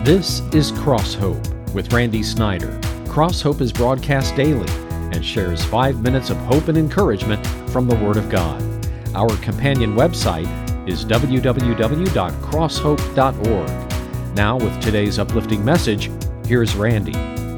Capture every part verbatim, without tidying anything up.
This is Cross Hope with Randy Snyder. Cross Hope is broadcast daily and shares five minutes of hope and encouragement from the Word of God. Our companion website is w w w dot cross hope dot org. Now, with today's uplifting message, here's Randy.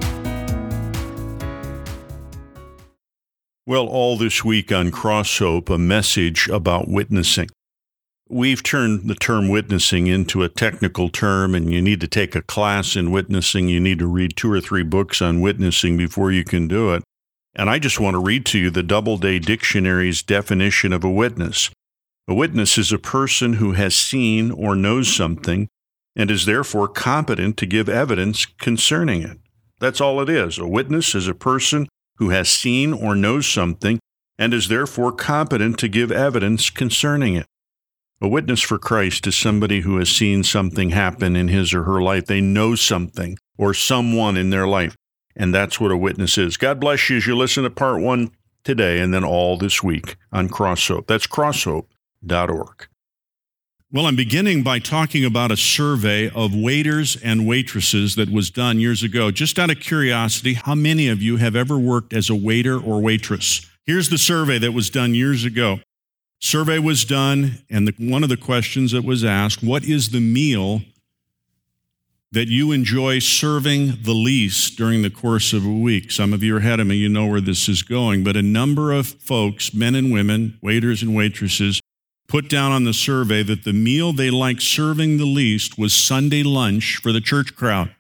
Well, all this week on Cross Hope, a message about witnessing. We've turned the term witnessing into a technical term, and you need to take a class in witnessing. You need to read two or three books on witnessing before you can do it. And I just want to read to you the Doubleday Dictionary's definition of a witness. A witness is a person who has seen or knows something and is therefore competent to give evidence concerning it. That's all it is. A witness is a person who has seen or knows something and is therefore competent to give evidence concerning it. A witness for Christ is somebody who has seen something happen in his or her life. They know something or someone in their life, and that's what a witness is. God bless you as you listen to part one today and then all this week on Cross Hope. That's cross hope dot org. Well, I'm beginning by talking about a survey of waiters and waitresses that was done years ago. Just out of curiosity, how many of you have ever worked as a waiter or waitress? Here's the survey that was done years ago. Survey was done, and the, one of the questions that was asked, what is the meal that you enjoy serving the least during the course of a week? Some of you are ahead of me, you know where this is going, but a number of folks, men and women, waiters and waitresses, put down on the survey that the meal they liked serving the least was Sunday lunch for the church crowd.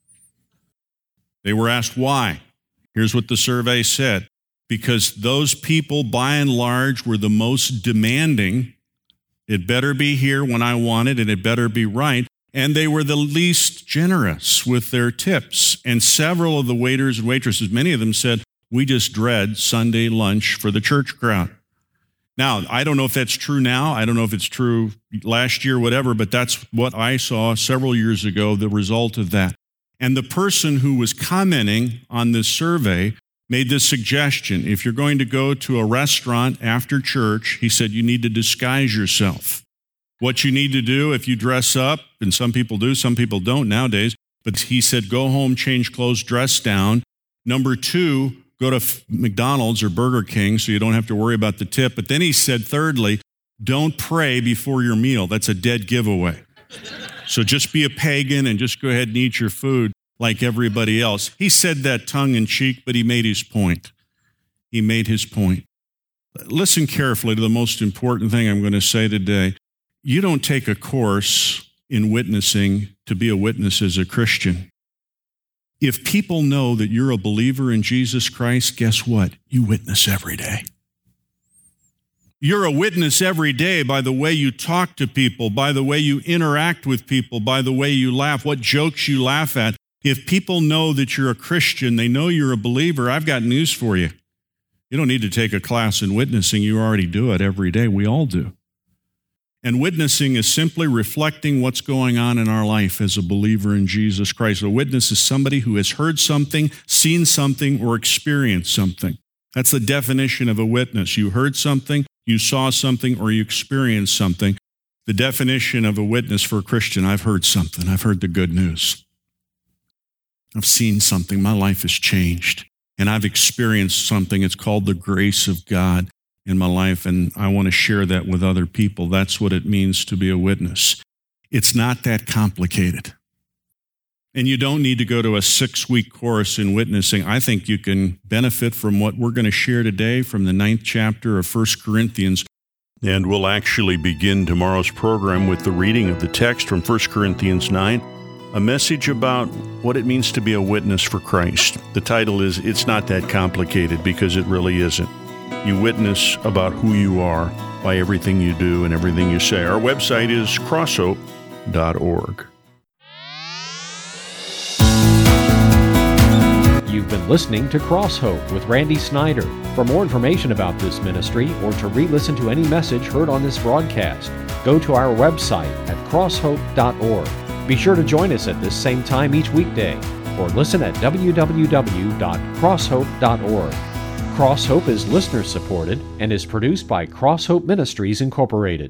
They were asked why. Here's what the survey said. Because those people, by and large, were the most demanding. It better be here when I want it, and it better be right. And they were the least generous with their tips. And several of the waiters and waitresses, many of them said, we just dread Sunday lunch for the church crowd. Now, I don't know if that's true now. I don't know if it's true last year, whatever, but that's what I saw several years ago, the result of that. And the person who was commenting on this survey made this suggestion. If you're going to go to a restaurant after church, he said, you need to disguise yourself. What you need to do if you dress up, and some people do, some people don't nowadays, but he said, go home, change clothes, dress down. Number two, go to McDonald's or Burger King so you don't have to worry about the tip. But then he said, thirdly, don't pray before your meal. That's a dead giveaway. So just be a pagan and just go ahead and eat your food like everybody else. He said that tongue-in-cheek, but he made his point. He made his point. Listen carefully to the most important thing I'm going to say today. You don't take a course in witnessing to be a witness as a Christian. If people know that you're a believer in Jesus Christ, guess what? You witness every day. You're a witness every day by the way you talk to people, by the way you interact with people, by the way you laugh, what jokes you laugh at. If people know that you're a Christian, they know you're a believer, I've got news for you. You don't need to take a class in witnessing. You already do it every day. We all do. And witnessing is simply reflecting what's going on in our life as a believer in Jesus Christ. A witness is somebody who has heard something, seen something, or experienced something. That's the definition of a witness. You heard something, you saw something, or you experienced something. The definition of a witness for a Christian, I've heard something. I've heard the good news. I've seen something. My life has changed. And I've experienced something. It's called the grace of God in my life, and I want to share that with other people. That's what it means to be a witness. It's not that complicated. And you don't need to go to a six-week course in witnessing. I think you can benefit from what we're going to share today from the ninth chapter of First Corinthians. And we'll actually begin tomorrow's program with the reading of the text from First Corinthians nine, a message about what it means to be a witness for Christ. The title is, It's Not That Complicated, because it really isn't. You witness about who you are by everything you do and everything you say. Our website is cross hope dot org. You've been listening to Cross Hope with Randy Snyder. For more information about this ministry or to re-listen to any message heard on this broadcast, go to our website at cross hope dot org. Be sure to join us at this same time each weekday or listen at w w w dot cross hope dot org. Cross Hope is listener-supported and is produced by Cross Hope Ministries, Incorporated.